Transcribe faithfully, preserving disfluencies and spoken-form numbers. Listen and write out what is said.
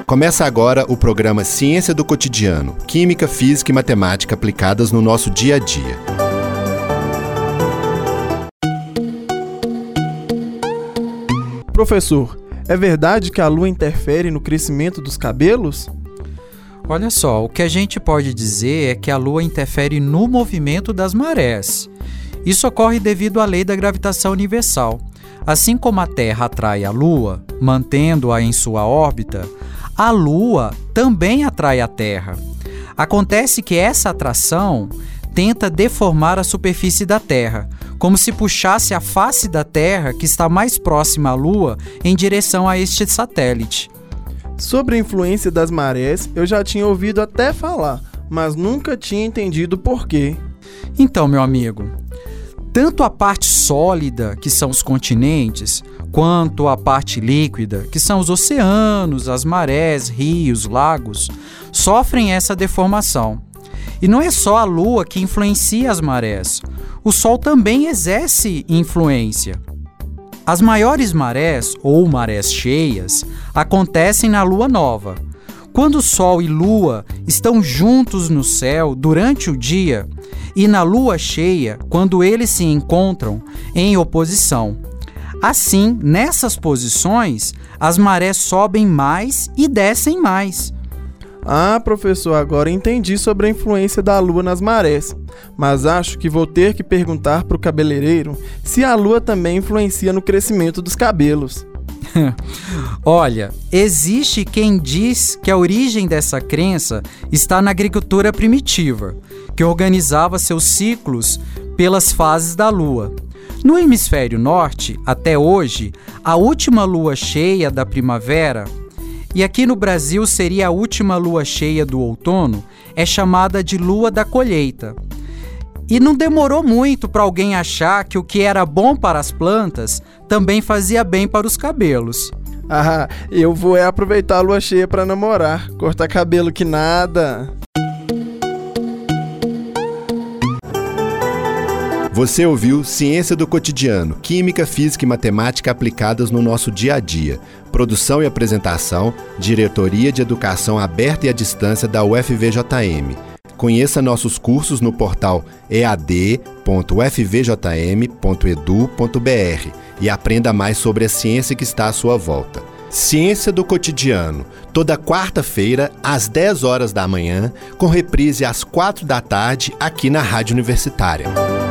Começa agora o programa Ciência do Cotidiano, Química, Física e Matemática aplicadas no nosso dia a dia. Professor, é verdade que a lua interfere no crescimento dos cabelos? Olha só, o que a gente pode dizer é que a lua interfere no movimento das marés. Isso ocorre devido à lei da gravitação universal. Assim como a Terra atrai a Lua, mantendo-a em sua órbita, a Lua também atrai a Terra. Acontece que essa atração tenta deformar a superfície da Terra, como se puxasse a face da Terra, que está mais próxima à Lua, em direção a este satélite. Sobre a influência das marés, eu já tinha ouvido até falar, mas nunca tinha entendido o porquê. Então, meu amigo, tanto a parte sólida, que são os continentes, quanto a parte líquida, que são os oceanos, as marés, rios, lagos, sofrem essa deformação. E não é só a Lua que influencia as marés, o Sol também exerce influência. As maiores marés, ou marés cheias, acontecem na Lua nova. Quando Sol e Lua estão juntos no céu durante o dia, e na Lua cheia, quando eles se encontram em oposição. Assim, nessas posições, as marés sobem mais e descem mais. Ah, professor, agora entendi sobre a influência da Lua nas marés, mas acho que vou ter que perguntar para o cabeleireiro se a Lua também influencia no crescimento dos cabelos. Olha, existe quem diz que a origem dessa crença está na agricultura primitiva, que organizava seus ciclos pelas fases da Lua. No hemisfério norte, até hoje, a última lua cheia da primavera, e aqui no Brasil seria a última lua cheia do outono, é chamada de lua da colheita. E não demorou muito para alguém achar que o que era bom para as plantas também fazia bem para os cabelos. Ah, eu vou é aproveitar a lua cheia para namorar, cortar cabelo que nada. Você ouviu Ciência do Cotidiano, Química, Física e Matemática aplicadas no nosso dia a dia. Produção e apresentação, Diretoria de Educação Aberta e à Distância da U F V J M. Conheça nossos cursos no portal e a d ponto u f v j m ponto e d u ponto b r e aprenda mais sobre a ciência que está à sua volta. Ciência do Cotidiano, toda quarta-feira, às dez horas da manhã, com reprise às quatro da tarde, aqui na Rádio Universitária.